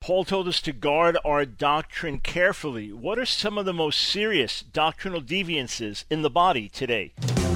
Paul told us to guard our doctrine carefully. What are some of the most serious doctrinal deviances in the body today?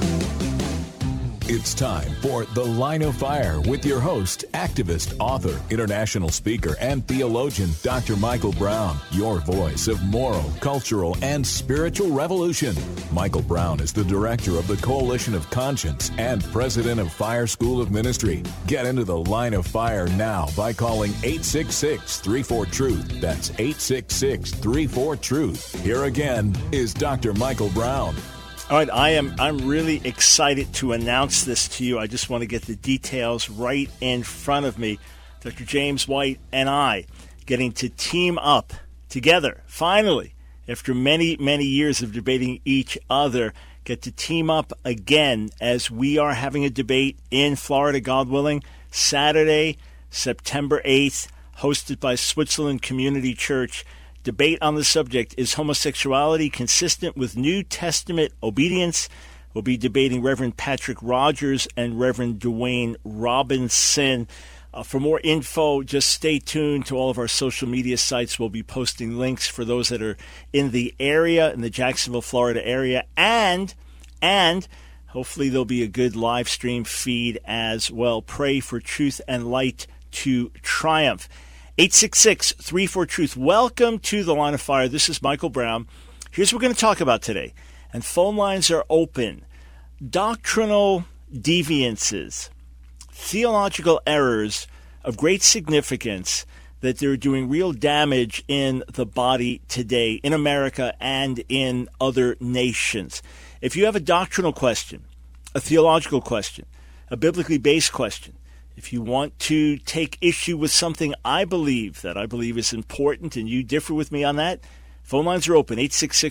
It's time for The Line of Fire with your host, activist, author, international speaker, and theologian, Dr. Michael Brown, your voice of moral, cultural, and spiritual revolution. Michael Brown is the director of the Coalition of Conscience and president of Fire School of Ministry. Get into The Line of Fire now by calling 866-34-TRUTH. That's 866-34-TRUTH. Here again is Dr. Michael Brown. All right, I'm really excited to announce this to you. I just want to get the details right in front of me. Dr. James White and I getting to team up together, finally, after many, many years of debating each other, get to team up again as we are having a debate in Florida, God willing, Saturday, September 8th, hosted by Switzerland Community Church. Debate on the subject, is homosexuality consistent with New Testament obedience? We'll be debating Reverend Patrick Rogers and Reverend Dwayne Robinson. For more info, just stay tuned to all of our social media sites. We'll be posting links for those that are in the area, in the Jacksonville, Florida area, and hopefully there'll be a good live stream feed as well. Pray for truth and light to triumph. 866-34-TRUTH. Welcome to The Line of Fire. This is Michael Brown. Here's what we're going to talk about today. And phone lines are open. Doctrinal deviances, theological errors of great significance that they're doing real damage in the body today, in America and in other nations. If you have a doctrinal question, a theological question, a biblically based question, if you want to take issue with something I believe is important and you differ with me on that, phone lines are open,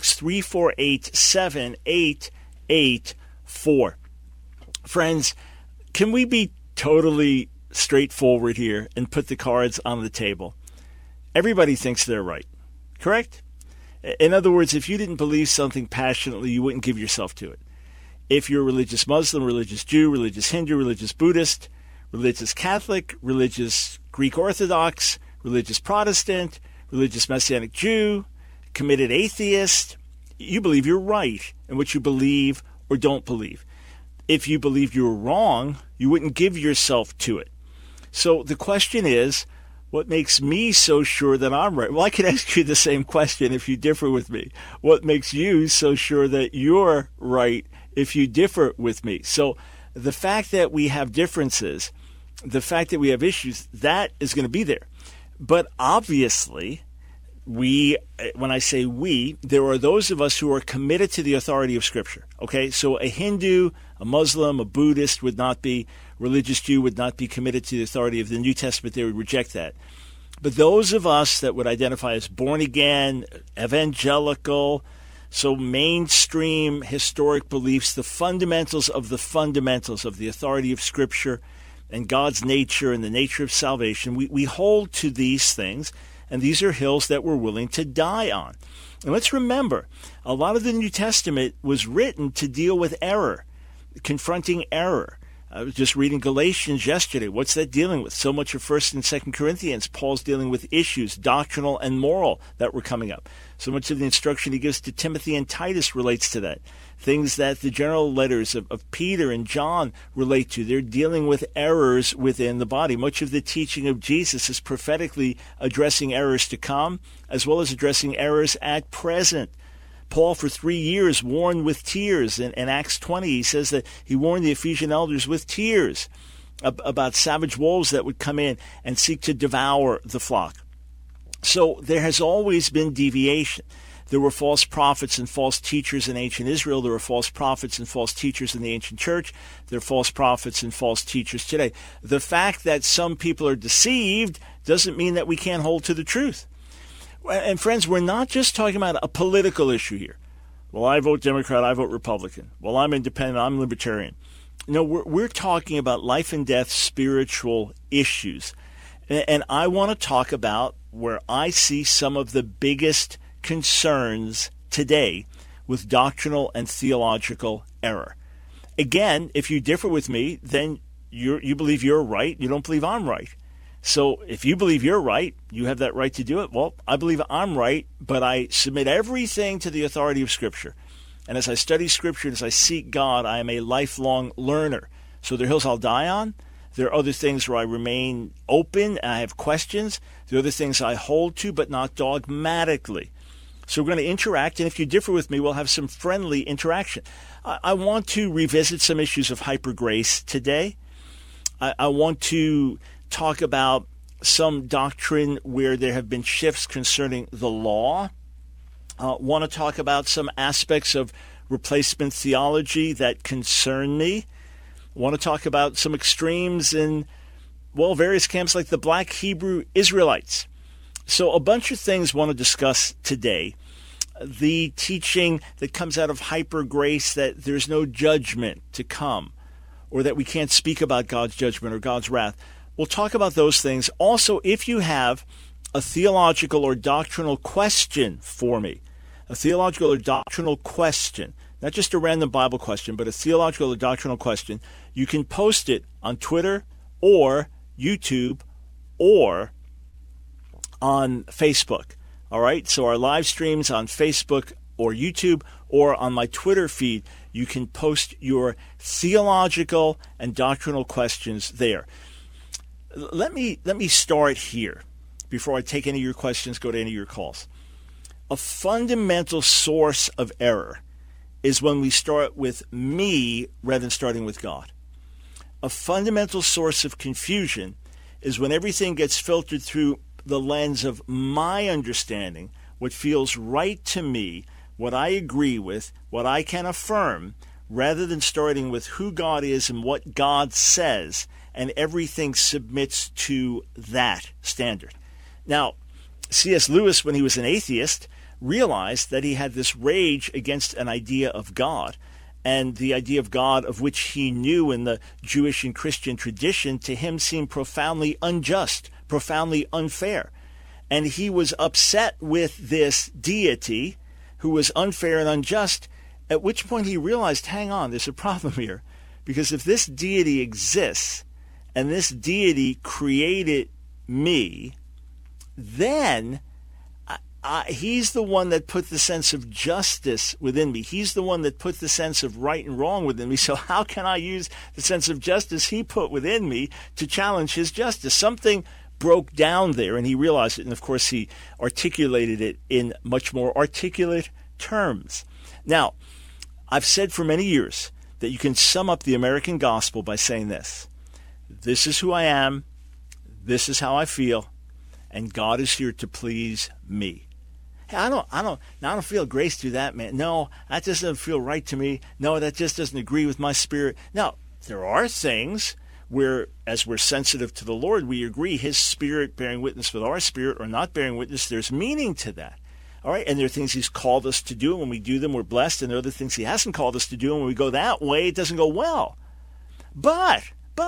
866-348-7884. Friends, can we be totally straightforward here and put the cards on the table? Everybody thinks they're right, correct? In other words, if you didn't believe something passionately, you wouldn't give yourself to it. If you're a religious Muslim, religious Jew, religious Hindu, religious Buddhist, religious Catholic, religious Greek Orthodox, religious Protestant, religious Messianic Jew, committed atheist, you believe you're right in what you believe or don't believe. If you believe you were wrong, you wouldn't give yourself to it. So the question is, what makes me so sure that I'm right? Well, I can ask you the same question if you differ with me. What makes you so sure that you're right if you differ with me? So the fact that we have differences, the fact that we have issues, that is going to be there. But obviously, when I say we, there are those of us who are committed to the authority of Scripture. Okay, so a Hindu, a Muslim, a Buddhist would not be, religious Jew would not be committed to the authority of the New Testament. They would reject that. But those of us that would identify as born again, evangelical, so mainstream historic beliefs, the fundamentals of the authority of Scripture, and God's nature and the nature of salvation, we hold to these things, and these are hills that we're willing to die on. And let's remember, a lot of the New Testament was written to deal with error, confronting error. I was just reading Galatians yesterday. What's that dealing with? So much of 1st and 2nd Corinthians, Paul's dealing with issues, doctrinal and moral, that were coming up. So much of the instruction he gives to Timothy and Titus relates to that. Things that the general letters of Peter and John relate to. They're dealing with errors within the body. Much of the teaching of Jesus is prophetically addressing errors to come, as well as addressing errors at present. Paul, for 3 years, warned with tears. In Acts 20, he says that he warned the Ephesian elders with tears about savage wolves that would come in and seek to devour the flock. So there has always been deviation. There were false prophets and false teachers in ancient Israel. There were false prophets and false teachers in the ancient church. There are false prophets and false teachers today. The fact that some people are deceived doesn't mean that we can't hold to the truth. And friends, we're not just talking about a political issue here. Well, I vote Democrat, I vote Republican. Well, I'm independent, I'm libertarian. No, we're talking about life and death spiritual issues. And I want to talk about where I see some of the biggest concerns today with doctrinal and theological error. Again, if you differ with me, then you believe you're right. You don't believe I'm right. So if you believe you're right, you have that right to do it. Well, I believe I'm right, but I submit everything to the authority of Scripture. And as I study Scripture, as I seek God, I am a lifelong learner. So there are hills I'll die on. There are other things where I remain open and I have questions. There are other things I hold to, but not dogmatically. So we're going to interact, and if you differ with me, we'll have some friendly interaction. I want to revisit some issues of hypergrace today. I want to talk about some doctrine where there have been shifts concerning the law. Want to talk about some aspects of replacement theology that concern me. Want to talk about some extremes in, well, various camps like the Black Hebrew Israelites. So a bunch of things I want to discuss today. The teaching that comes out of hypergrace that there's no judgment to come, or that we can't speak about God's judgment or God's wrath. We'll talk about those things. Also, if you have a theological or doctrinal question for me, a theological or doctrinal question, not just a random Bible question, but a theological or doctrinal question, you can post it on Twitter or YouTube or on Facebook. All right, so our live streams on Facebook or YouTube or on my Twitter feed, you can post your theological and doctrinal questions there. Let me start here before I take any of your questions, go to any of your calls. A fundamental source of error is when we start with me rather than starting with God. A fundamental source of confusion is when everything gets filtered through the lens of my understanding, what feels right to me, what I agree with, what I can affirm, rather than starting with who God is and what God says, and everything submits to that standard. Now, C.S. Lewis, when he was an atheist, realized that he had this rage against an idea of God, and the idea of God of which he knew in the Jewish and Christian tradition to him seemed profoundly unjust, profoundly unfair. And he was upset with this deity who was unfair and unjust, at which point he realized, hang on, there's a problem here. Because if this deity exists and this deity created me, then he's the one that put the sense of justice within me. He's the one that put the sense of right and wrong within me. So how can I use the sense of justice he put within me to challenge his justice? Something broke down there, and he realized it. And, of course, he articulated it in much more articulate terms. Now, I've said for many years that you can sum up the American gospel by saying this: this is who I am, this is how I feel, and God is here to please me. Hey, I don't feel grace through that, man. No, that just doesn't feel right to me. No, that just doesn't agree with my spirit. Now, there are things where, as we're sensitive to the Lord, we agree his spirit bearing witness with our spirit or not bearing witness. There's meaning to that. All right, and there are things he's called us to do, and when we do them, we're blessed, and there are other things he hasn't called us to do, and when we go that way, it doesn't go well. But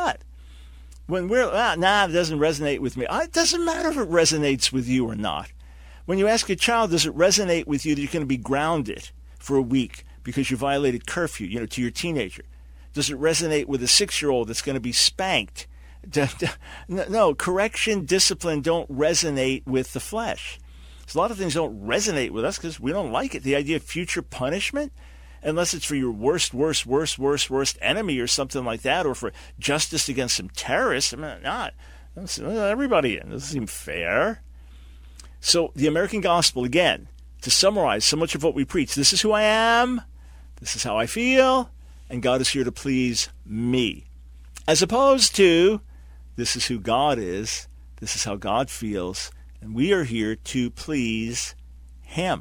when we're, it doesn't resonate with me. It doesn't matter if it resonates with you or not. When you ask a child, does it resonate with you that you're going to be grounded for a week because you violated curfew, to your teenager? Does it resonate with a 6-year-old that's going to be spanked? No, correction, discipline don't resonate with the flesh. So a lot of things don't resonate with us because we don't like it. The idea of future punishment, unless it's for your worst enemy or something like that, or for justice against some terrorists. Not. Everybody in. It doesn't seem fair. So the American gospel, again, to summarize so much of what we preach, this is who I am, this is how I feel, and God is here to please me. As opposed to, this is who God is, this is how God feels, and we are here to please him.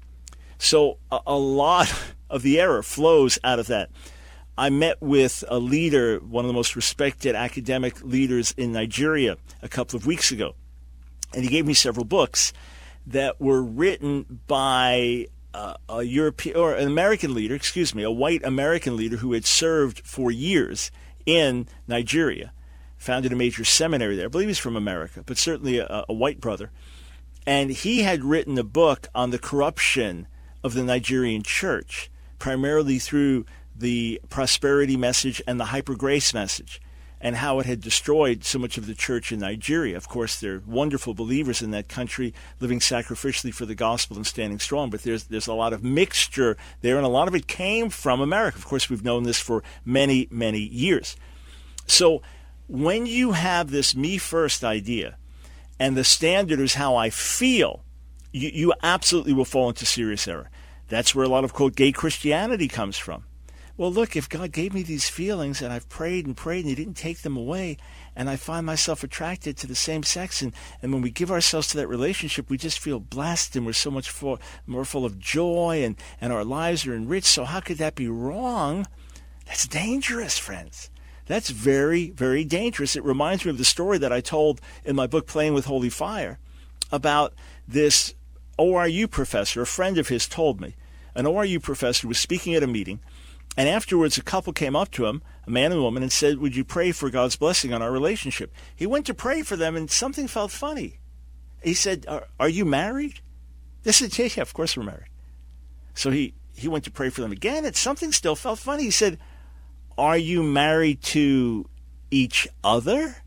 So a lot of the error flows out of that. I met with a leader, one of the most respected academic leaders in Nigeria, a couple of weeks ago. And he gave me several books that were written by a European or an American leader, a white American leader who had served for years in Nigeria, founded a major seminary there. I believe he's from America, but certainly a white brother. And he had written a book on the corruption of the Nigerian church, primarily through the prosperity message and the hypergrace message. and how it had destroyed so much of the church in Nigeria. Of course, they're wonderful believers in that country, living sacrificially for the gospel and standing strong, but there's a lot of mixture there, and a lot of it came from America. Of course, we've known this for many, many years. So when you have this me first idea, and the standard is how I feel, you absolutely will fall into serious error. That's where a lot of, quote, gay Christianity comes from. Well, look, if God gave me these feelings and I've prayed and He didn't take them away, and I find myself attracted to the same sex, and when we give ourselves to that relationship, we just feel blessed and we're so much more full of joy, and our lives are enriched. So how could that be wrong? That's dangerous, friends. That's very, very dangerous. It reminds me of the story that I told in my book, Playing with Holy Fire, about this ORU professor. A friend of his told me. An ORU professor was speaking at a meeting, and afterwards, a couple came up to him, a man and a woman, and said, "Would you pray for God's blessing on our relationship?" He went to pray for them, and something felt funny. He said, Are you married? They said, "Yeah, of course we're married." So he went to pray for them again, and something still felt funny. He said, "Are you married to each other?"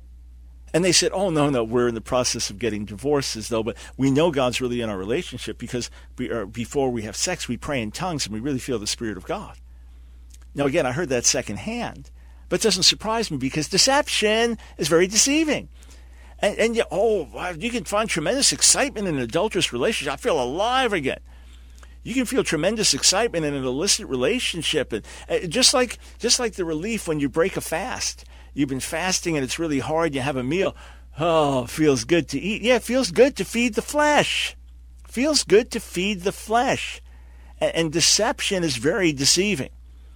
And they said, "Oh, no, we're in the process of getting divorces, though, but we know God's really in our relationship because before we have sex, we pray in tongues, and we really feel the Spirit of God." Now, again, I heard that secondhand, but it doesn't surprise me because deception is very deceiving. And you can find tremendous excitement in an adulterous relationship. I feel alive again. You can feel tremendous excitement in an illicit relationship, and just like the relief when you break a fast. You've been fasting and it's really hard. You have a meal. Oh, it feels good to eat. Yeah, it feels good to feed the flesh. Feels good to feed the flesh, and deception is very deceiving.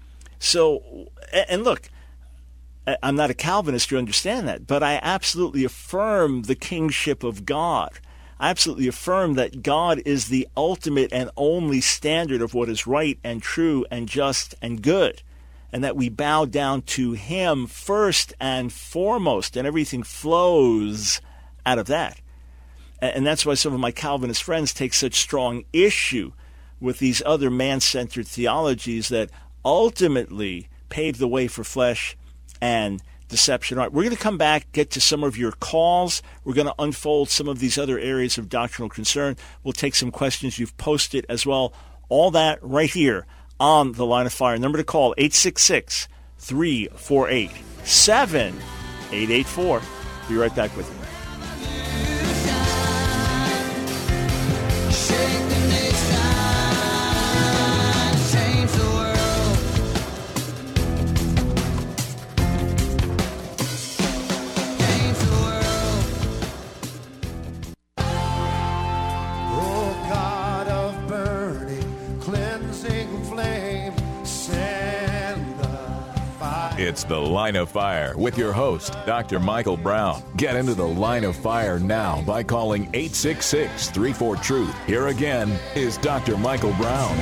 So, and look, I'm not a Calvinist to understand that, but I absolutely affirm the kingship of God. I absolutely affirm that God is the ultimate and only standard of what is right and true and just and good, and that we bow down to Him first and foremost, and everything flows out of that. And that's why some of my Calvinist friends take such strong issue with these other man-centered theologies that ultimately pave the way for flesh and deception. All right, we're going to come back, get to some of your calls. We're going to unfold some of these other areas of doctrinal concern. We'll take some questions you've posted as well. All that right here on The Line of Fire. Number to call, 866-348-7884. Be right back with you. It's The Line of Fire with your host, Dr. Michael Brown. Get into The Line of Fire now by calling 866-34-TRUTH. Here again is Dr. Michael Brown.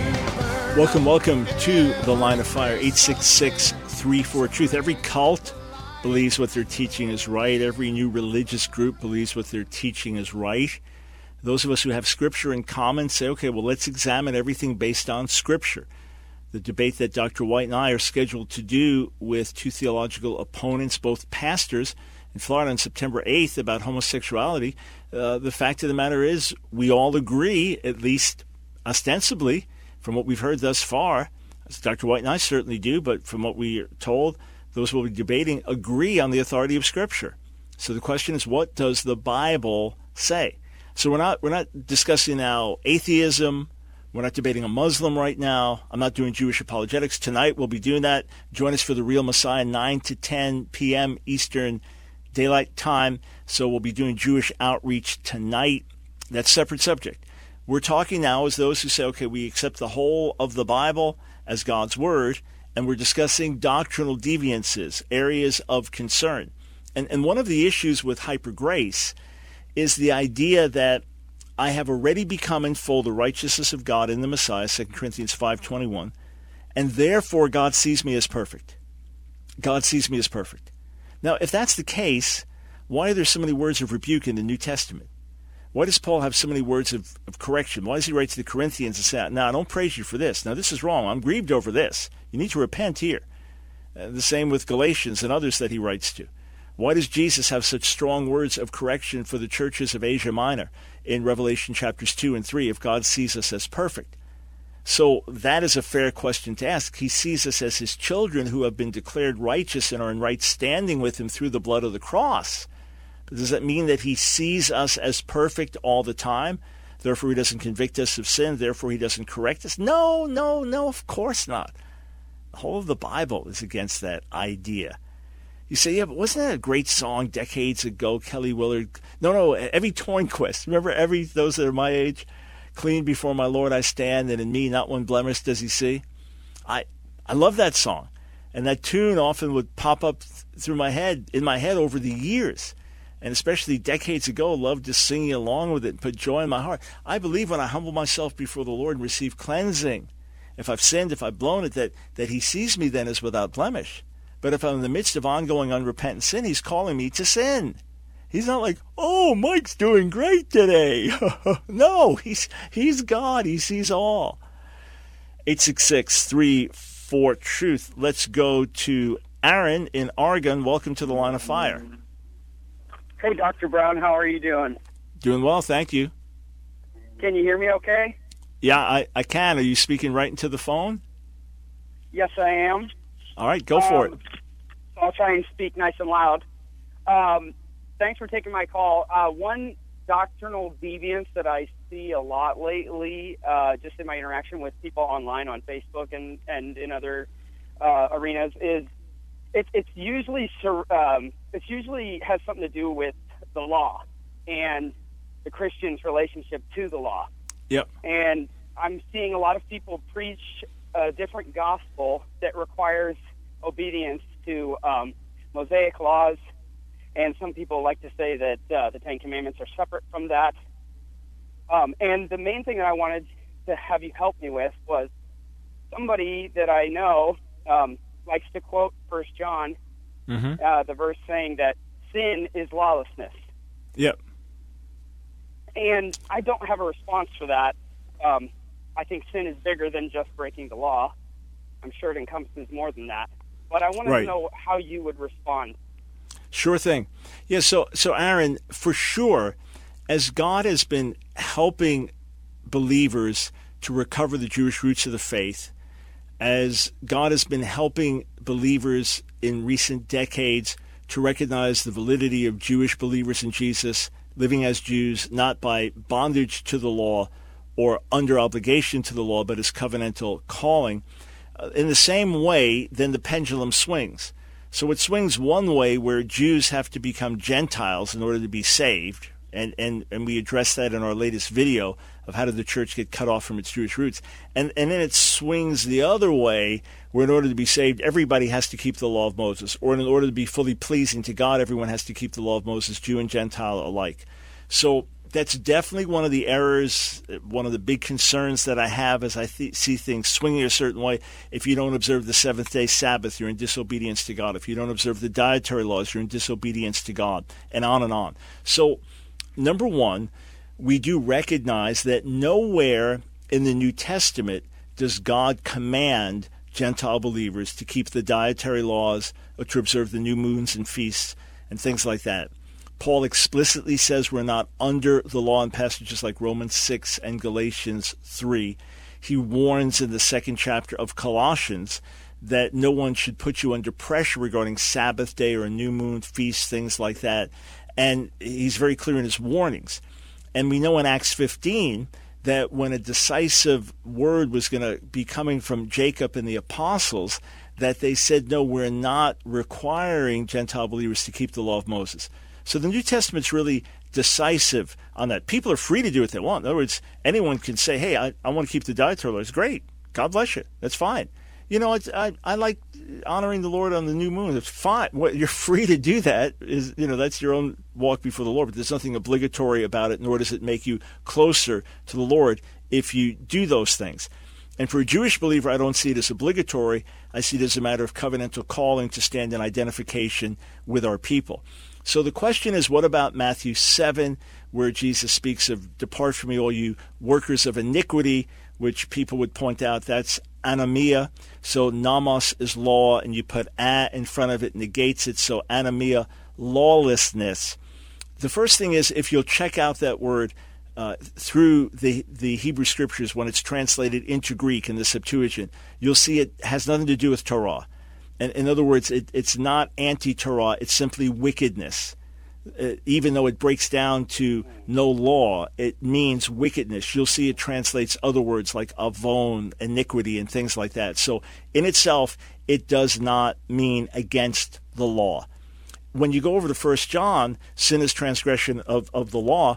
Welcome to The Line of Fire, 866-34-TRUTH. Every cult believes what they're teaching is right. Every new religious group believes what they're teaching is right. Those of us who have Scripture in common say, okay, well, let's examine everything based on Scripture. The debate that Dr. White and I are scheduled to do with two theological opponents, both pastors, in Florida on September 8th about homosexuality, the fact of the matter is we all agree, at least ostensibly, from what we've heard thus far, as Dr. White and I certainly do, but from what we are told, those we'll be debating agree on the authority of Scripture. So the question is, what does the Bible say? So we're not discussing now atheism. We're not debating a Muslim right now. I'm not doing Jewish apologetics. Tonight we'll be doing that. Join us for The Real Messiah, 9 to 10 p.m. Eastern Daylight Time. So we'll be doing Jewish outreach tonight. That's a separate subject. We're talking now as those who say, okay, we accept the whole of the Bible as God's Word, and we're discussing doctrinal deviances, areas of concern. And one of the issues with hypergrace is the idea that I have already become in full the righteousness of God in the Messiah, 2 Corinthians 5:21, and therefore God sees me as perfect. God sees me as perfect. Now, if that's the case, why are there so many words of rebuke in the New Testament? Why does Paul have so many words of correction? Why does he write to the Corinthians and say, no, I don't praise you for this. Now, this is wrong. I'm grieved over this. You need to repent here. The same with Galatians and others that he writes to. Why does Jesus have such strong words of correction for the churches of Asia Minor in Revelation chapters 2 and 3 if God sees us as perfect? So that is a fair question to ask. He sees us as his children who have been declared righteous and are in right standing with him through the blood of the cross. But does that mean that he sees us as perfect all the time? Therefore, he doesn't convict us of sin. Therefore, he doesn't correct us? No, of course not. The whole of the Bible is against that idea. You say, yeah, but wasn't that a great song decades ago, Kelly Willard? No, Evie Tornquist. Remember those that are my age? Clean before my Lord I stand, and in me not one blemish does he see. I love that song. And that tune often would pop up in my head over the years. And especially decades ago, loved just singing along with it and put joy in my heart. I believe when I humble myself before the Lord and receive cleansing, if I've sinned, if I've blown it, that he sees me then as without blemish. But if I'm in the midst of ongoing unrepentant sin, he's calling me to sin. He's not like, oh, Mike's doing great today. No, he's God. He sees all. 866-34-TRUTH. Let's go to Aaron in Oregon. Welcome to the Line of Fire. Hey, Dr. Brown. How are you doing? Doing well, thank you. Can you hear me okay? Yeah, I can. Are you speaking right into the phone? Yes, I am. All right, go for it. I'll try and speak nice and loud. Thanks for taking my call. One doctrinal deviance that I see a lot lately, just in my interaction with people online on Facebook and in other arenas, is it's usually has something to do with the law and the Christian's relationship to the law. Yep. And I'm seeing a lot of people preach a different gospel that requires obedience to Mosaic laws. And some people like to say that the Ten Commandments are separate from that. And the main thing that I wanted to have you help me with was somebody that I know likes to quote 1 John, the verse saying that sin is lawlessness. Yep. And I don't have a response for that. I think sin is bigger than just breaking the law. I'm sure it encompasses more than that. But I wanted to know how you would respond. Sure thing. Yeah, so Aaron, for sure, as God has been helping believers to recover the Jewish roots of the faith, as God has been helping believers in recent decades to recognize the validity of Jewish believers in Jesus, living as Jews, not by bondage to the law or under obligation to the law, but as covenantal calling, in the same way, then the pendulum swings. So it swings one way where Jews have to become Gentiles in order to be saved, and we addressed that in our latest video of how did the church get cut off from its Jewish roots. And then it swings the other way where in order to be saved, everybody has to keep the law of Moses, or in order to be fully pleasing to God, everyone has to keep the law of Moses, Jew and Gentile alike. So that's definitely one of the errors, one of the big concerns that I have as I see things swinging a certain way. If you don't observe the seventh-day Sabbath, you're in disobedience to God. If you don't observe the dietary laws, you're in disobedience to God, and on and on. So, number one, we do recognize that nowhere in the New Testament does God command Gentile believers to keep the dietary laws or to observe the new moons and feasts and things like that. Paul explicitly says we're not under the law in passages like Romans 6 and Galatians 3. He warns in the second chapter of Colossians that no one should put you under pressure regarding Sabbath day or a new moon feast, things like that. And he's very clear in his warnings. And we know in Acts 15 that when a decisive word was going to be coming from Jacob and the apostles, that they said, no, we're not requiring Gentile believers to keep the law of Moses. So the New Testament's really decisive on that. People are free to do what they want. In other words, anyone can say, hey, I want to keep the dietary laws. Great. God bless you. That's fine. You know, I like honoring the Lord on the new moon. It's fine. You're free to do that. That's your own walk before the Lord. But there's nothing obligatory about it, nor does it make you closer to the Lord if you do those things. And for a Jewish believer, I don't see it as obligatory. I see it as a matter of covenantal calling to stand in identification with our people. So the question is, what about Matthew 7, where Jesus speaks of, depart from me, all you workers of iniquity, which people would point out that's anomia. So nomos is law, and you put a in front of it, negates it. So anomia, lawlessness. The first thing is, if you'll check out that word through the Hebrew Scriptures when it's translated into Greek in the Septuagint, you'll see it has nothing to do with Torah. And in other words, it's not anti-Torah, it's simply wickedness. Even though it breaks down to no law, it means wickedness. You'll see it translates other words like avon, iniquity, and things like that. So in itself, it does not mean against the law. When you go over to 1 John, sin is transgression of the law.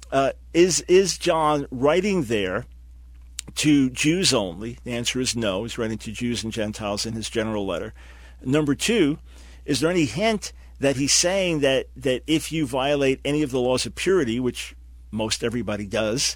Is John writing there to Jews only? The answer is no. He's writing to Jews and Gentiles in his general letter. Number two, is there any hint that he's saying that if you violate any of the laws of purity, which most everybody does,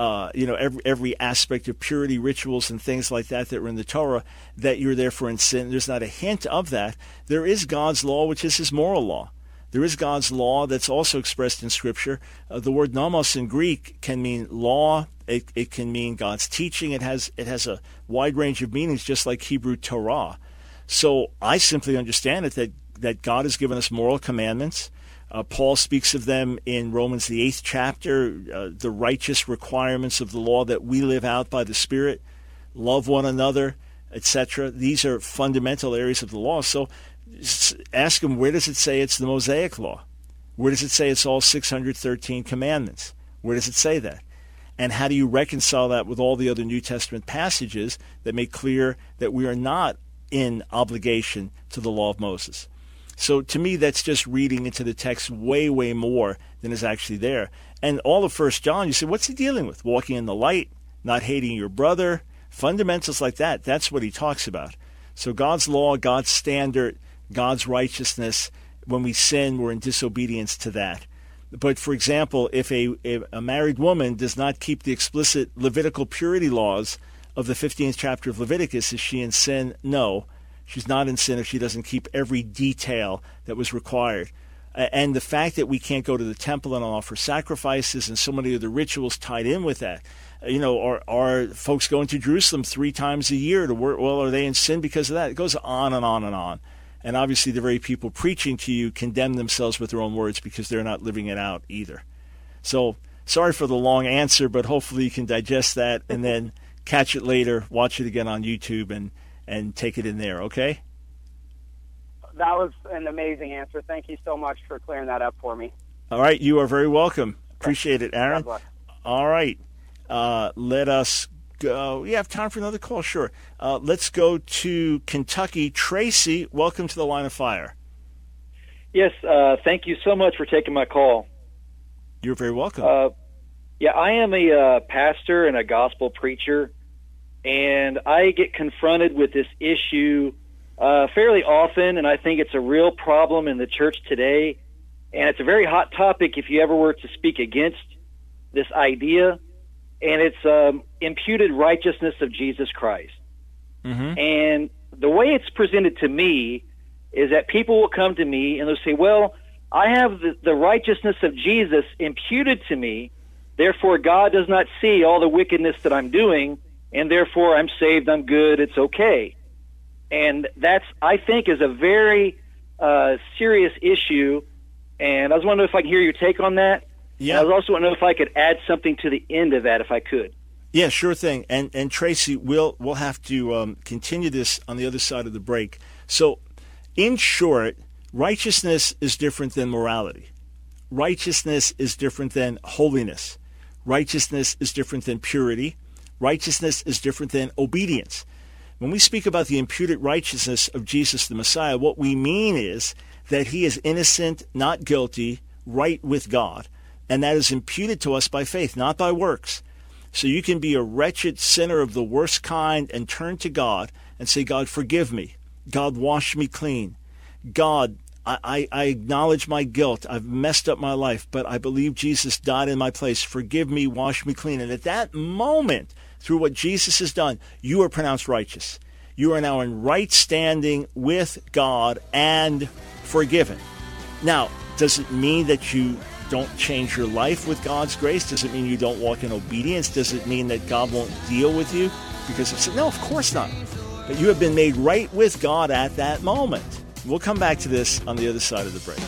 every aspect of purity, rituals and things like that are in the Torah, that you're therefore in sin? There's not a hint of that. There is God's law, which is his moral law. There is God's law that's also expressed in Scripture. The word nomos in Greek can mean law. It can mean God's teaching. It has a wide range of meanings, just like Hebrew Torah. So I simply understand it that God has given us moral commandments. Paul speaks of them in Romans, the 8th chapter, the righteous requirements of the law that we live out by the Spirit, love one another, etc. These are fundamental areas of the law. So ask him, where does it say it's the Mosaic law? Where does it say it's all 613 commandments? Where does it say that? And how do you reconcile that with all the other New Testament passages that make clear that we are not in obligation to the law of Moses? So to me, that's just reading into the text way, way more than is actually there. And all of 1 John, you say, what's he dealing with? Walking in the light, not hating your brother, fundamentals like that. That's what he talks about. So God's law, God's standard, God's righteousness, when we sin, we're in disobedience to that. But for example, if a married woman does not keep the explicit Levitical purity laws of the 15th chapter of Leviticus, is she in sin? No. She's not in sin if she doesn't keep every detail that was required. And the fact that we can't go to the temple and offer sacrifices and so many of the rituals tied in with that. Are folks going to Jerusalem 3 times a year to work? Well, are they in sin because of that? It goes on and on and on. And obviously the very people preaching to you condemn themselves with their own words because they're not living it out either. So sorry for the long answer, but hopefully you can digest that and then catch it later, watch it again on YouTube, and take it in there, okay? That was an amazing answer. Thank you so much for clearing that up for me. All right, you are very welcome. Appreciate it, Aaron. All right, let us go. You have time for another call? Sure. Let's go to Kentucky. Tracy, welcome to the Line of Fire. Yes, thank you so much for taking my call. You're very welcome. I am a pastor and a gospel preacher, and I get confronted with this issue fairly often, and I think it's a real problem in the church today. And it's a very hot topic if you ever were to speak against this idea, and it's imputed righteousness of Jesus Christ. Mm-hmm. And the way it's presented to me is that people will come to me and they'll say, well, I have the righteousness of Jesus imputed to me, therefore God does not see all the wickedness that I'm doing, and therefore I'm saved, I'm good, it's okay. And that's, I think, is a very serious issue, and I was wondering if I could hear your take on that. Yeah. I was also wondering if I could add something to the end of that, if I could. Yeah, sure thing. And Tracy, we'll have to continue this on the other side of the break. So, in short, righteousness is different than morality. Righteousness is different than holiness. Righteousness is different than purity. Righteousness is different than obedience. When we speak about the imputed righteousness of Jesus the Messiah, what we mean is that he is innocent, not guilty, right with God, and that is imputed to us by faith, not by works. So you can be a wretched sinner of the worst kind and turn to God and say, God, forgive me. God, wash me clean. God, I acknowledge my guilt. I've messed up my life, but I believe Jesus died in my place. Forgive me, wash me clean. And at that moment, through what Jesus has done, you are pronounced righteous. You are now in right standing with God and forgiven. Now, does it mean that you don't change your life with God's grace? Does it mean you don't walk in obedience? Does it mean that God won't deal with you? Because it's, no, of course not. But you have been made right with God at that moment. We'll come back to this on the other side of the break.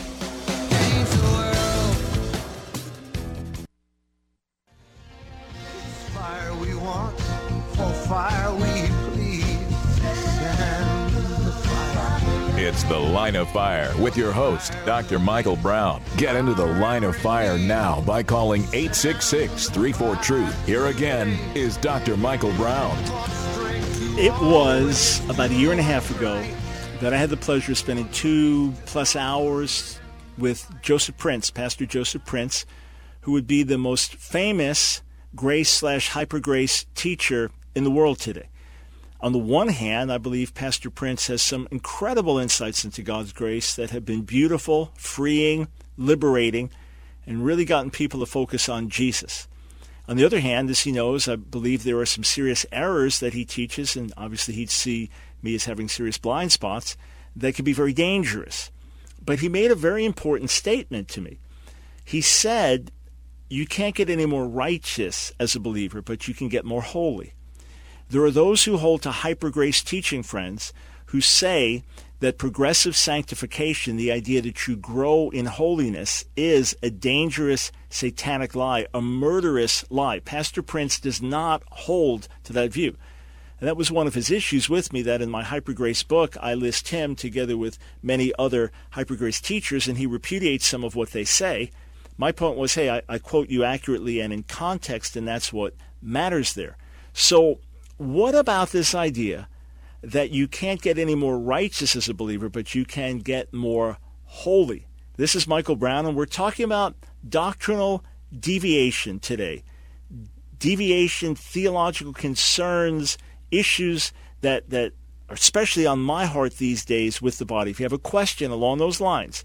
Fire we want, for fire we plead. Stand in the fire. It's The Line of Fire with your host, Dr. Michael Brown. Get into the Line of Fire now by calling 866-34-TRUTH. Here again is Dr. Michael Brown. It was about a year and a half ago that I had the pleasure of spending 2+ hours with Joseph Prince, Pastor Joseph Prince, who would be the most famous grace/hypergrace teacher in the world today. On the one hand, I believe Pastor Prince has some incredible insights into God's grace that have been beautiful, freeing, liberating, and really gotten people to focus on Jesus. On the other hand, as he knows, I believe there are some serious errors that he teaches, and obviously he'd see me as having serious blind spots that could be very dangerous. But he made a very important statement to me. He said, you can't get any more righteous as a believer, but you can get more holy. There are those who hold to hypergrace teaching, friends, who say that progressive sanctification, the idea that you grow in holiness, is a dangerous satanic lie, a murderous lie. Pastor Prince does not hold to that view. And that was one of his issues with me, that in my Hypergrace book, I list him together with many other Hypergrace teachers, and he repudiates some of what they say. My point was, hey, I quote you accurately and in context, and that's what matters there. So what about this idea that you can't get any more righteous as a believer, but you can get more holy? This is Michael Brown, and we're talking about doctrinal deviation today. Deviation, theological concerns, issues that are especially on my heart these days with the body. If you have a question along those lines,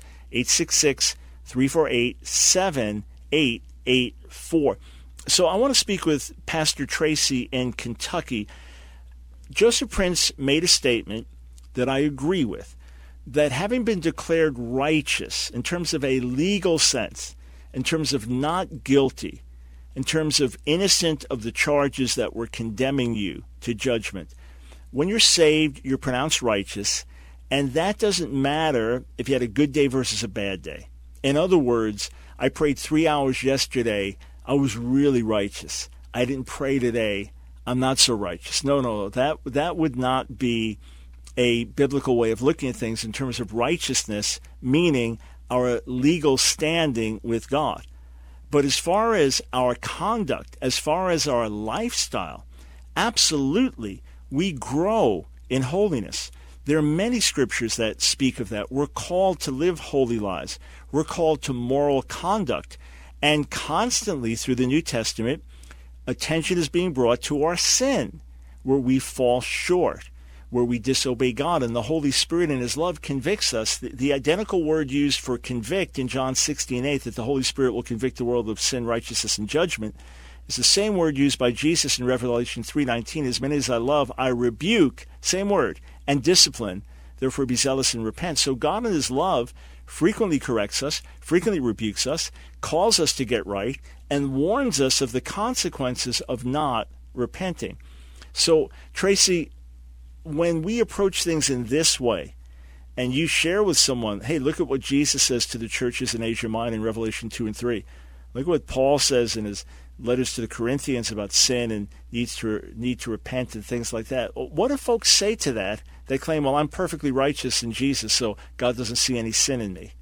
866-348-7884. So I want to speak with Pastor Tracy in Kentucky. Joseph Prince made a statement that I agree with, that having been declared righteous in terms of a legal sense, in terms of not guilty, in terms of innocent of the charges that were condemning you to judgment, when you're saved, you're pronounced righteous, and that doesn't matter if you had a good day versus a bad day. In other words, I prayed 3 hours yesterday, I was really righteous. I didn't pray today, I'm not so righteous. No, that would not be a biblical way of looking at things in terms of righteousness, meaning our legal standing with God. But as far as our conduct, as far as our lifestyle, absolutely, we grow in holiness. There are many scriptures that speak of that. We're called to live holy lives. We're called to moral conduct. And constantly through the New Testament, attention is being brought to our sin, where we fall short, where we disobey God, and the Holy Spirit in His love convicts us. The identical word used for convict in John 16:8, that the Holy Spirit will convict the world of sin, righteousness, and judgment, is the same word used by Jesus in Revelation 3:19. As many as I love, I rebuke, same word, and discipline. Therefore be zealous and repent. So God in His love frequently corrects us, frequently rebukes us, calls us to get right, and warns us of the consequences of not repenting. So, Tracy, when we approach things in this way, and you share with someone, hey, look at what Jesus says to the churches in Asia Minor in Revelation 2 and 3. Look at what Paul says in his letters to the Corinthians about sin and need to repent and things like that. What do folks say to that? They claim, well, I'm perfectly righteous in Jesus, so God doesn't see any sin in me.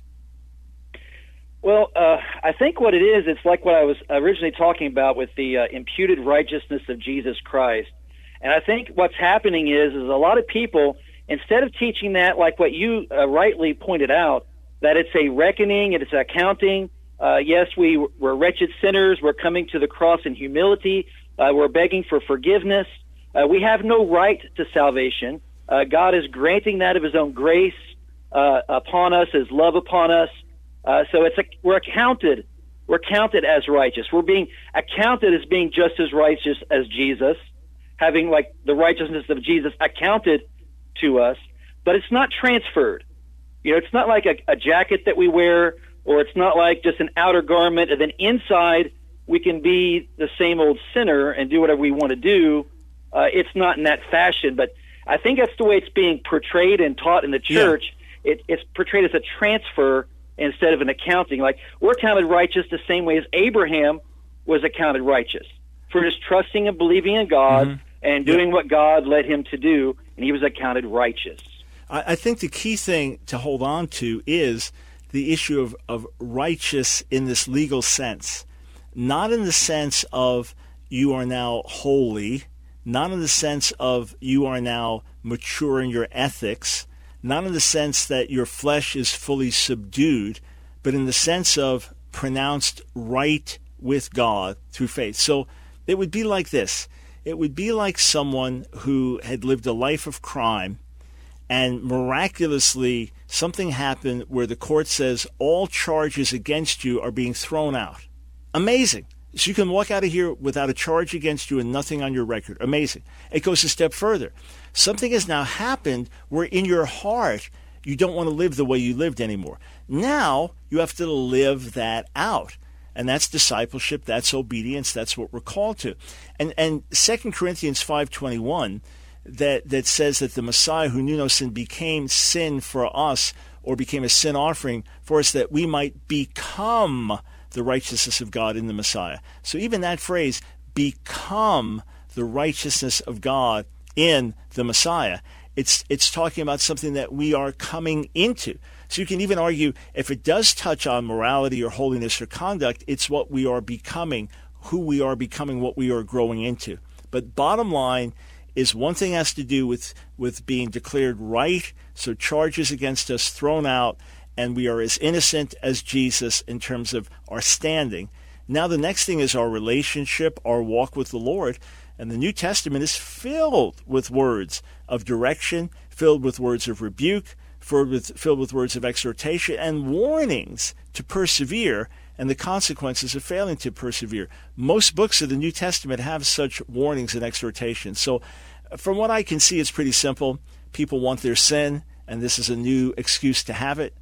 Well, I think what it is, it's like what I was originally talking about with the imputed righteousness of Jesus Christ. And I think what's happening is a lot of people, instead of teaching that, like what you rightly pointed out, that it's a reckoning and it's accounting. Yes, we're wretched sinners. We're coming to the cross in humility. We're begging for forgiveness. We have no right to salvation. God is granting that of His own grace upon us, His love upon us. So we're counted as righteous. We're being accounted as being just as righteous as Jesus, having like the righteousness of Jesus accounted to us, but it's not transferred. You know, it's not like a jacket that we wear or it's not like just an outer garment, and then inside we can be the same old sinner and do whatever we want to do. It's not in that fashion, but I think that's the way it's being portrayed and taught in the church. Yeah. It's portrayed as a transfer instead of an accounting. Like, we're counted righteous the same way as Abraham was accounted righteous for just trusting and believing in God and doing what God led him to do, and he was accounted righteous. I think the key thing to hold on to is the issue of righteous in this legal sense, not in the sense of you are now holy, not in the sense of you are now mature in your ethics, not in the sense that your flesh is fully subdued, but in the sense of pronounced right with God through faith. So it would be like this. It would be like someone who had lived a life of crime, and miraculously something happened where the court says all charges against you are being thrown out. Amazing. So you can walk out of here without a charge against you and nothing on your record. Amazing. It goes a step further. Something has now happened where in your heart you don't want to live the way you lived anymore. Now you have to live that out. And that's discipleship, that's obedience, that's what we're called to. And 2 Corinthians 5:21 that says that the Messiah who knew no sin became sin for us, or became a sin offering for us, that we might become the righteousness of God in the Messiah. So even that phrase, become the righteousness of God in the Messiah, it's talking about something that we are coming into. So you can even argue if it does touch on morality or holiness or conduct, it's what we are becoming, who we are becoming, what we are growing into. But bottom line is one thing has to do with being declared right, so charges against us thrown out, and we are as innocent as Jesus in terms of our standing. Now the next thing is our relationship, our walk with the Lord. And the New Testament is filled with words of direction, filled with words of rebuke, filled with words of exhortation and warnings to persevere and the consequences of failing to persevere. Most books of the New Testament have such warnings and exhortations. So from what I can see, it's pretty simple. People want their sin, and this is a new excuse to have it.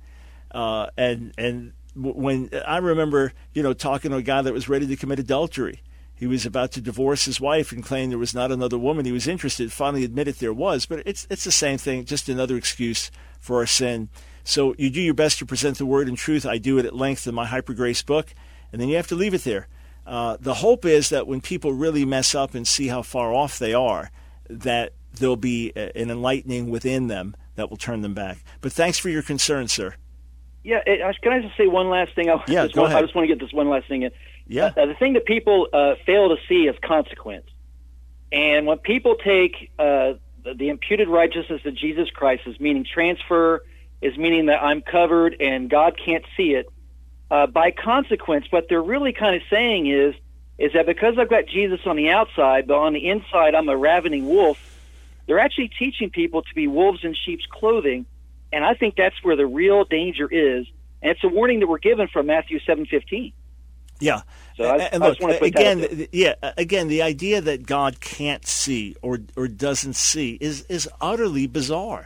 And when I remember, talking to a guy that was ready to commit adultery. He was about to divorce his wife and claim there was not another woman he was interested. Finally admitted there was, but it's the same thing, just another excuse for our sin. So you do your best to present the word in truth. I do it at length in my Hyper Grace book, and then you have to leave it there. The hope is that when people really mess up and see how far off they are, that there'll be an enlightening within them that will turn them back. But thanks for your concern, sir. Yeah, can I just say one last thing? Go ahead. I just want to get this one last thing in. Yeah. The thing that people fail to see is consequence. And when people take the imputed righteousness of Jesus Christ as meaning transfer, is meaning that I'm covered and God can't see it, by consequence, what they're really kind of saying is that because I've got Jesus on the outside, but on the inside I'm a ravening wolf, they're actually teaching people to be wolves in sheep's clothing. And I think that's where the real danger is. And it's a warning that we're given from Matthew 7:15. Yeah. So I just want to put again, the idea that God can't see or doesn't see is utterly bizarre.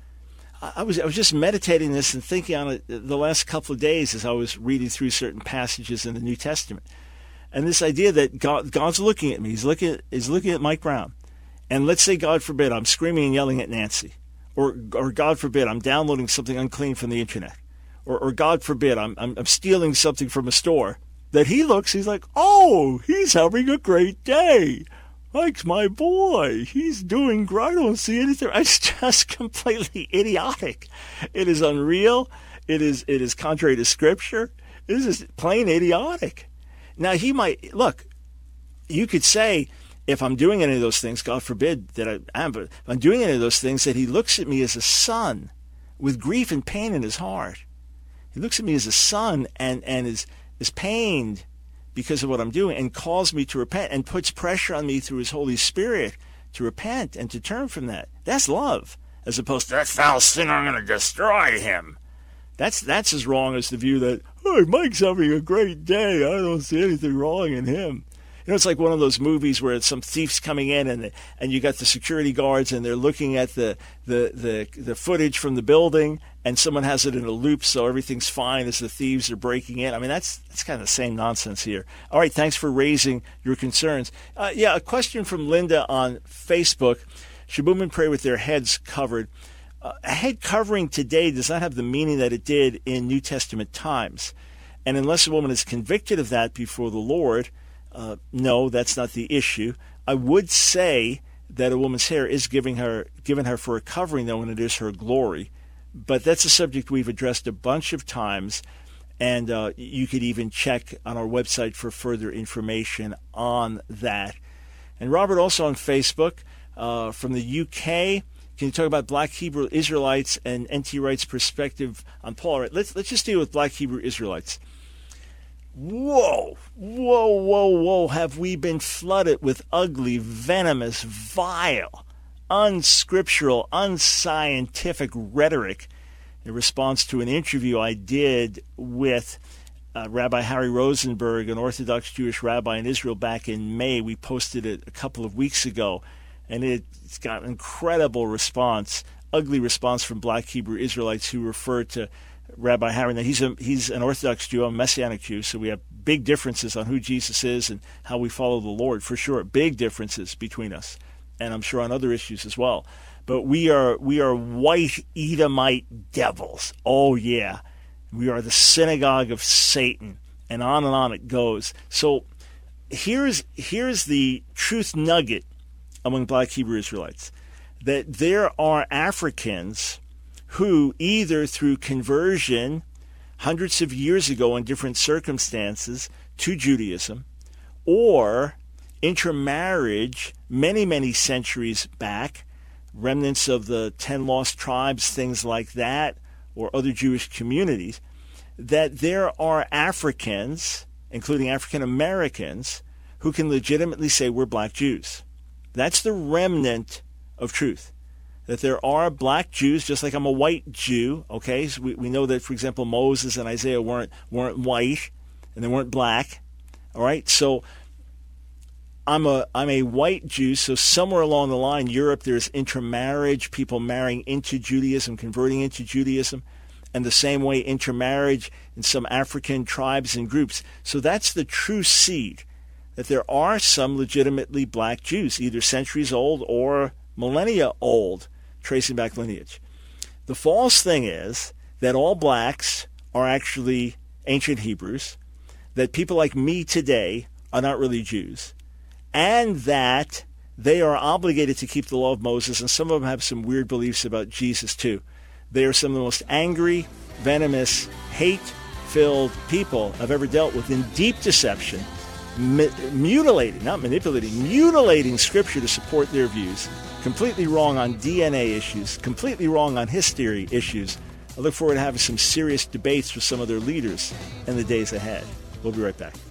I was just meditating this and thinking on it the last couple of days as I was reading through certain passages in the New Testament. And this idea that God's looking at me, he's looking at Mike Brown. And let's say, God forbid, I'm screaming and yelling at Nancy. Or God forbid, I'm downloading something unclean from the internet. Or God forbid, I'm stealing something from a store. That he looks, he's like, oh, he's having a great day. Mike's my boy. He's doing great. I don't see anything. It's just completely idiotic. It is unreal. It is contrary to Scripture. It is just plain idiotic. Now, he might, look, you could say, if I'm doing any of those things, God forbid that I am, but if I'm doing any of those things, that he looks at me as a son with grief and pain in his heart. He looks at me as a son and is pained because of what I'm doing and calls me to repent and puts pressure on me through his Holy Spirit to repent and to turn from that. That's love, as opposed to that foul sinner, I'm going to destroy him. That's as wrong as the view that, hey, Mike's having a great day. I don't see anything wrong in him. it's like one of those movies where some thief's coming in and you got the security guards and they're looking at the footage from the building, and someone has it in a loop so everything's fine as the thieves are breaking in. I mean, that's kind of the same nonsense here. All right, thanks for raising your concerns. A question from Linda on Facebook. Should women pray with their heads covered? A head covering today does not have the meaning that it did in New Testament times. And unless a woman is convicted of that before the Lord, no, that's not the issue. I would say that a woman's hair is given her for a covering, though, when it is her glory. But that's a subject we've addressed a bunch of times, and you could even check on our website for further information on that. And Robert, also on Facebook, from the UK, can you talk about Black Hebrew Israelites and N.T. Wright's perspective on Paul? All right, let's just deal with Black Hebrew Israelites. Whoa, have we been flooded with ugly, venomous, vile, unscriptural, unscientific rhetoric in response to an interview I did with Rabbi Harry Rosenberg, an Orthodox Jewish rabbi in Israel, back in May. We posted it a couple of weeks ago, and it's got an incredible response, ugly response from Black Hebrew Israelites who refer to Rabbi Harry. Now, he's an Orthodox Jew, a Messianic Jew, so we have big differences on who Jesus is and how we follow the Lord, for sure. Big differences between us, and I'm sure on other issues as well. But we are white Edomite devils. Oh, yeah. We are the synagogue of Satan, and on it goes. So here's the truth nugget among Black Hebrew Israelites, that there are Africans who, either through conversion hundreds of years ago in different circumstances to Judaism, or intermarriage many centuries back, remnants of the 10 lost tribes, things like that, or other Jewish communities, that there are Africans, including African Americans, who can legitimately say we're Black Jews. That's the remnant of truth. That there are Black Jews, just like I'm a white Jew, okay? So we know that, for example, Moses and Isaiah weren't white, and they weren't black, all right? So I'm a white Jew, so somewhere along the line, Europe, there's intermarriage, people marrying into Judaism, converting into Judaism, and the same way intermarriage in some African tribes and groups. So that's the true seed, that there are some legitimately Black Jews, either centuries old or millennia old, tracing back lineage. The false thing is that all blacks are actually ancient Hebrews, that people like me today are not really Jews, and that they are obligated to keep the law of Moses, and some of them have some weird beliefs about Jesus too. They are some of the most angry, venomous, hate-filled people I've ever dealt with, in deep deception, mutilating, not manipulating, mutilating Scripture to support their views, completely wrong on DNA issues, completely wrong on history issues. I look forward to having some serious debates with some of their leaders in the days ahead. We'll be right back.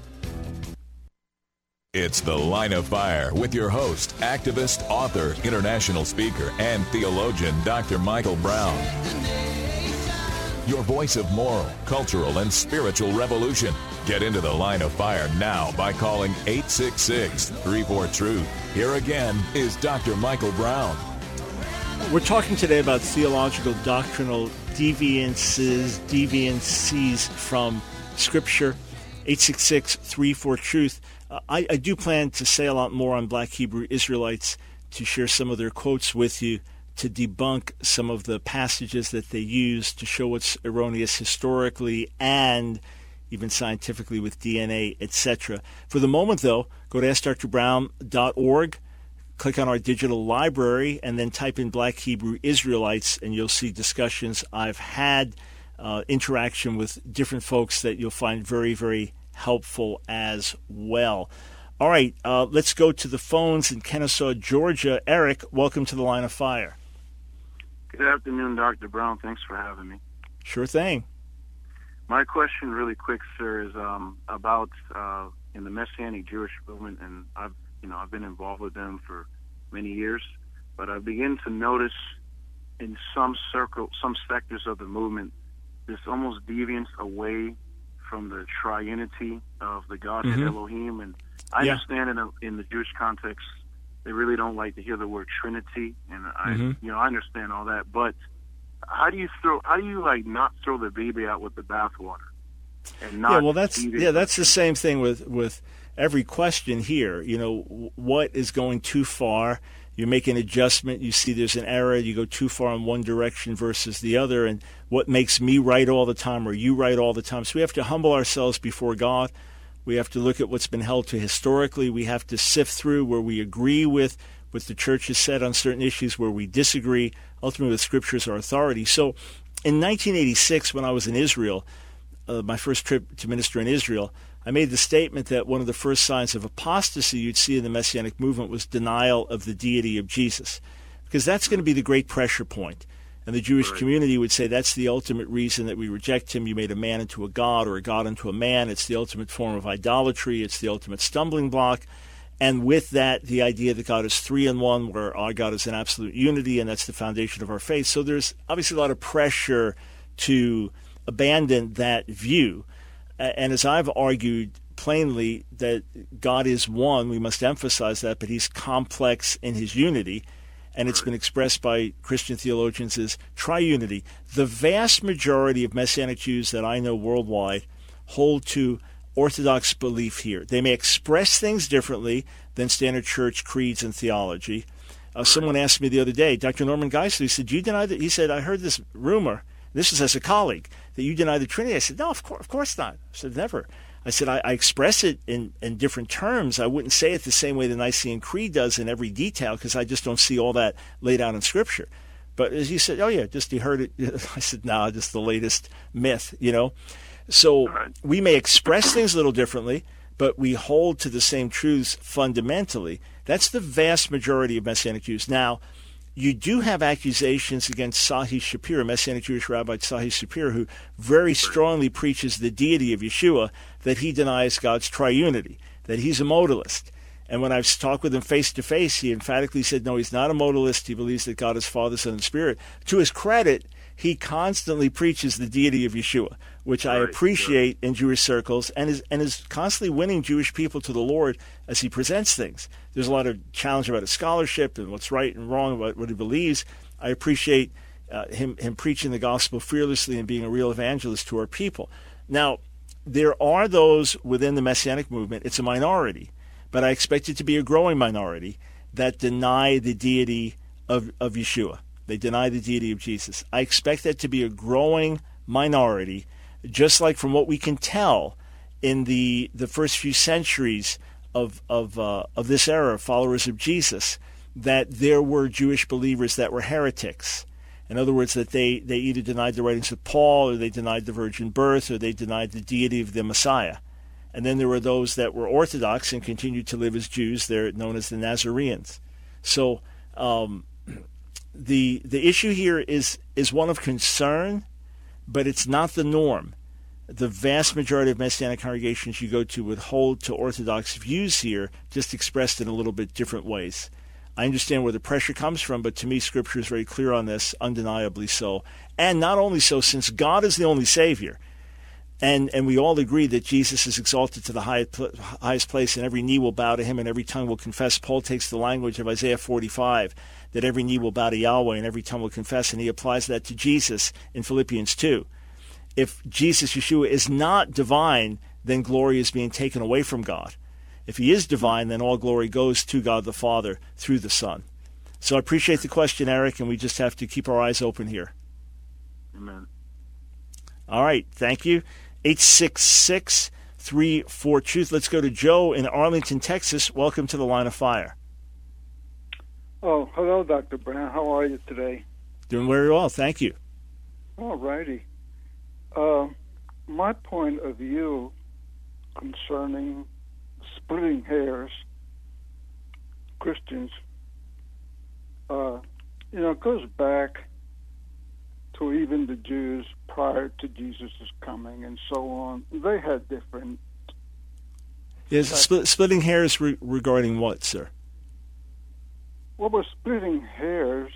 It's The Line of Fire with your host, activist, author, international speaker, and theologian, Dr. Michael Brown. Your voice of moral, cultural, and spiritual revolution. Get into The Line of Fire now by calling 866-34-TRUTH. Here again is Dr. Michael Brown. We're talking today about theological doctrinal deviancies from Scripture. 866-34-TRUTH. I do plan to say a lot more on Black Hebrew Israelites, to share some of their quotes with you, to debunk some of the passages that they use to show what's erroneous historically and even scientifically with DNA, etc. For the moment, though, go to AskDrBrown.org, click on our digital library, and then type in Black Hebrew Israelites, and you'll see discussions I've had, interaction with different folks that you'll find very, very helpful as well. All right, let's go to the phones in Kennesaw, Georgia. Eric, welcome to The Line of Fire. Good afternoon, Dr. Brown. Thanks for having me. Sure thing. My question, really quick, sir, is about in the Messianic Jewish movement, and I've been involved with them for many years, but I begin to notice in some sectors of the movement, this almost deviance away from the triunity of the Godhead Elohim, and I Yeah. understand in the Jewish context, they really don't like to hear the word Trinity, and I understand all that. But how do you not throw the baby out with the bathwater? And not that's the same thing with every question here. What is going too far? You make an adjustment, you see there's an error, you go too far in one direction versus the other, and what makes me right all the time or you right all the time? So we have to humble ourselves before God. We have to look at what's been held to historically. We have to sift through where we agree with what the church has said on certain issues, where we disagree, ultimately with scriptures or authority. So in 1986, when I was in Israel, my first trip to minister in Israel, I made the statement that one of the first signs of apostasy you'd see in the Messianic movement was denial of the deity of Jesus, because that's going to be the great pressure point. And the Jewish community would say that's the ultimate reason that we reject him. You made a man into a god or a god into a man. It's the ultimate form of idolatry. It's the ultimate stumbling block. And with that, the idea that God is three in one, where our God is in absolute unity, and that's the foundation of our faith. So there's obviously a lot of pressure to abandon that view. And as I've argued plainly that God is one, we must emphasize that, but he's complex in his unity, and it's been expressed by Christian theologians as triunity. The vast majority of Messianic Jews that I know worldwide hold to Orthodox belief here. They may express things differently than standard church creeds and theology. Someone asked me the other day, Dr. Norman Geisler, he said, "Do you deny that?" He said, "I heard this rumor," this is as a colleague, "that you deny the Trinity." I said, "No, of course not." I said, "Never." I said, I express it in different terms. I wouldn't say it the same way the Nicene Creed does in every detail, because I just don't see all that laid out in Scripture. But as you said, "Oh yeah, just you heard it." I said, "No, just the latest myth, So we may express things a little differently, but we hold to the same truths fundamentally. That's the vast majority of Messianic Jews. Now, you do have accusations against Sahi Shapira, Messianic Jewish Rabbi Sahi Shapira, who very strongly preaches the deity of Yeshua, that he denies God's triunity, that he's a modalist. And when I've talked with him face-to-face, he emphatically said, no, he's not a modalist. He believes that God is Father, Son, and Spirit. To his credit, he constantly preaches the deity of Yeshua, which I appreciate in Jewish circles, and is constantly winning Jewish people to the Lord as he presents things. There's a lot of challenge about his scholarship and what's right and wrong about what he believes. I appreciate him preaching the gospel fearlessly and being a real evangelist to our people. Now, there are those within the Messianic movement, it's a minority, but I expect it to be a growing minority, that deny the deity of Yeshua. They deny the deity of Jesus. I expect that to be a growing minority, just like from what we can tell in the first few centuries of this era, followers of Jesus, that there were Jewish believers that were heretics. In other words, that they either denied the writings of Paul, or they denied the virgin birth, or they denied the deity of the Messiah. And then there were those that were Orthodox and continued to live as Jews. They're known as the Nazarenes. So the issue here is one of concern, but it's not the norm. The vast majority of Messianic congregations you go to would hold to Orthodox views here, just expressed in a little bit different ways. I understand where the pressure comes from, but to me, Scripture is very clear on this, undeniably so. And not only so, since God is the only Savior, and we all agree that Jesus is exalted to the highest place, and every knee will bow to him and every tongue will confess. Paul takes the language of Isaiah 45, that every knee will bow to Yahweh and every tongue will confess, and he applies that to Jesus in Philippians 2. If Jesus, Yeshua, is not divine, then glory is being taken away from God. If he is divine, then all glory goes to God the Father through the Son. So I appreciate the question, Eric, and we just have to keep our eyes open here. Amen. All right, thank you. 866-34-TRUTH. Let's go to Joe in Arlington, Texas. Welcome to the Line of Fire. Oh, hello, Dr. Brown. How are you today? Doing very well, thank you. All righty. My point of view concerning splitting hairs, Christians, it goes back to even the Jews prior to Jesus' coming and so on. They had different... Is splitting hairs regarding what, sir? Well, we're splitting hairs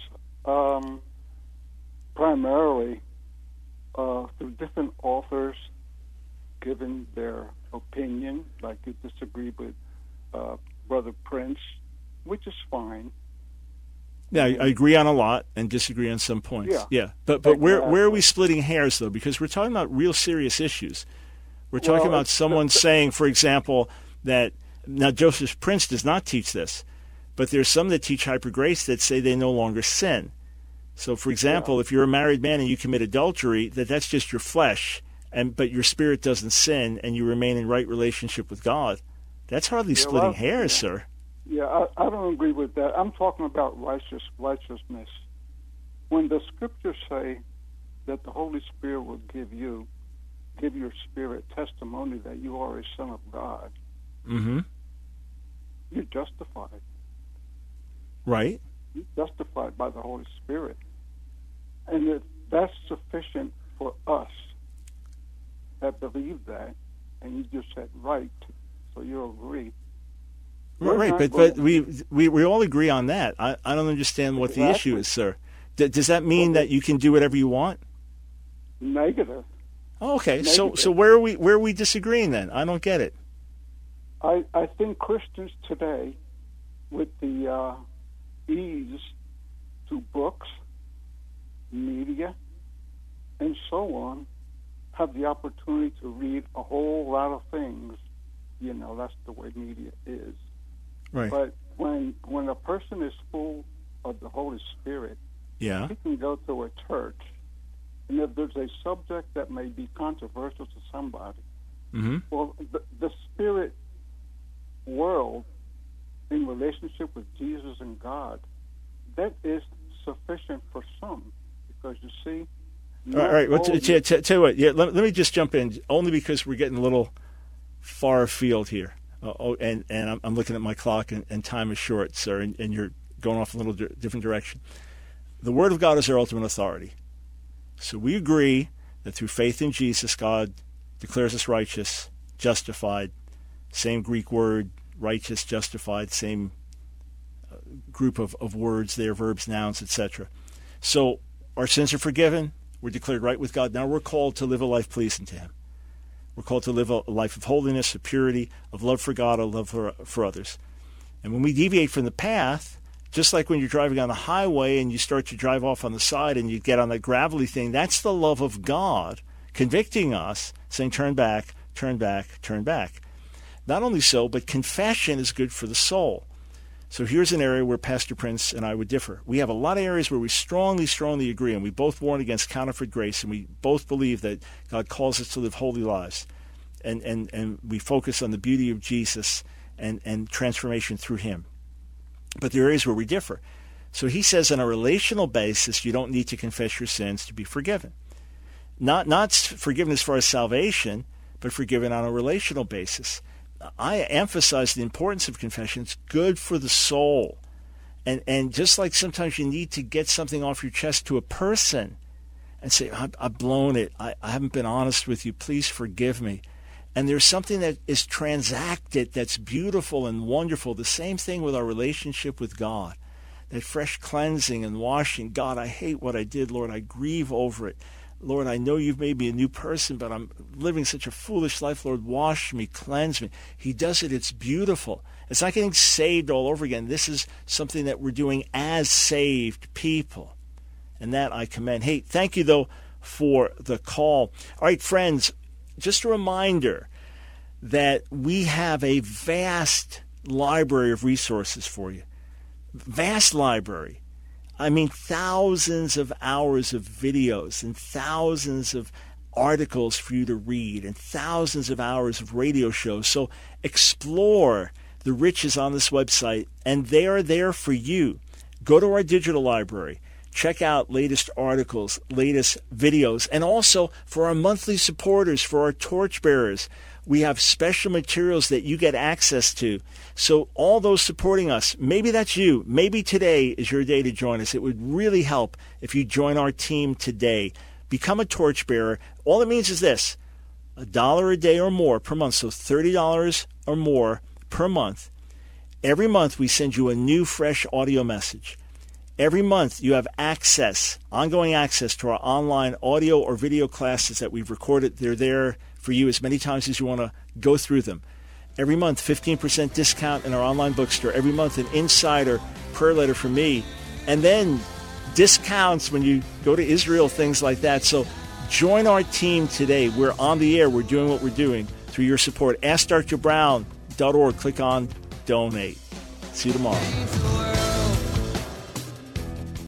primarily through different authors giving their opinion, like you disagree with Brother Prince, which is fine. Yeah, I agree on a lot and disagree on some points. Yeah. But where are we splitting hairs, though? Because we're talking about real serious issues. We're talking about someone saying, for example, that now Joseph Prince does not teach this, but there's some that teach hyper grace that say they no longer sin. So, for example, if you're a married man and you commit adultery, that's just your flesh, but your spirit doesn't sin, and you remain in right relationship with God. That's hardly splitting hairs, sir. Yeah, I don't agree with that. I'm talking about righteousness. When the scriptures say that the Holy Spirit will give your spirit testimony that you are a son of God, you're justified. Right. You're justified by the Holy Spirit. And if that's sufficient for us that believe that, and you just said right, so you agree. Right, but we all agree on that. I don't understand what the issue is, sir. Does that mean that you can do whatever you want? Negative. Oh, okay, so where are we disagreeing then? I don't get it. I think Christians today, with the ease to books, media, and so on, have the opportunity to read a whole lot of things. You know, that's the way media is. Right. But when a person is full of the Holy Spirit, he can go to a church, and if there's a subject that may be controversial to somebody, well, the spirit world in relationship with Jesus and God, that is sufficient for some, because you see. All right. Well, tell you what. Yeah. Let me just jump in, only because we're getting a little far afield here. And I'm looking at my clock, and time is short, sir, and you're going off a little different direction. The Word of God is our ultimate authority. So we agree that through faith in Jesus, God declares us righteous, justified. Same Greek word, righteous, justified, same group of words there, verbs, nouns, etc. So our sins are forgiven. We're declared right with God. Now we're called to live a life pleasing to Him. We're called to live a life of holiness, of purity, of love for God, of love for others. And when we deviate from the path, just like when you're driving on the highway and you start to drive off on the side and you get on that gravelly thing, that's the love of God convicting us, saying, turn back, turn back, turn back. Not only so, but confession is good for the soul. So here's an area where Pastor Prince and I would differ. We have a lot of areas where we strongly, strongly agree, and we both warn against counterfeit grace, and we both believe that God calls us to live holy lives. And we focus on the beauty of Jesus and transformation through Him. But there are areas where we differ. So he says on a relational basis, you don't need to confess your sins to be forgiven. Not forgiven as far as salvation, but forgiven on a relational basis. I emphasize the importance of confession. It's good for the soul. And just like sometimes you need to get something off your chest to a person and say, I've blown it. I haven't been honest with you. Please forgive me. And there's something that is transacted that's beautiful and wonderful. The same thing with our relationship with God. That fresh cleansing and washing. God, I hate what I did. Lord, I grieve over it. Lord, I know you've made me a new person, but I'm living such a foolish life. Lord, wash me, cleanse me. He does it. It's beautiful. It's not getting saved all over again. This is something that we're doing as saved people. And that I commend. Hey, thank you, though, for the call. All right, friends, just a reminder that we have a vast library of resources for you. Vast library. I mean, thousands of hours of videos and thousands of articles for you to read and thousands of hours of radio shows. So explore the riches on this website, and they are there for you. Go to our digital library. Check out latest articles, latest videos, and also for our monthly supporters, for our torchbearers, we have special materials that you get access to. So all those supporting us, maybe that's you. Maybe today is your day to join us. It would really help if you join our team today. Become a torchbearer. All it means is this, $1 a day or more per month, so $30 or more per month. Every month we send you a new, fresh audio message. Every month you have access, ongoing access to our online audio or video classes that we've recorded. They're there for you as many times as you want to go through them. Every month, 15% discount in our online bookstore. Every month, an insider prayer letter from me. And then discounts when you go to Israel, things like that. So join our team today. We're on the air. We're doing what we're doing through your support. AskDrBrown.org. Click on Donate. See you tomorrow.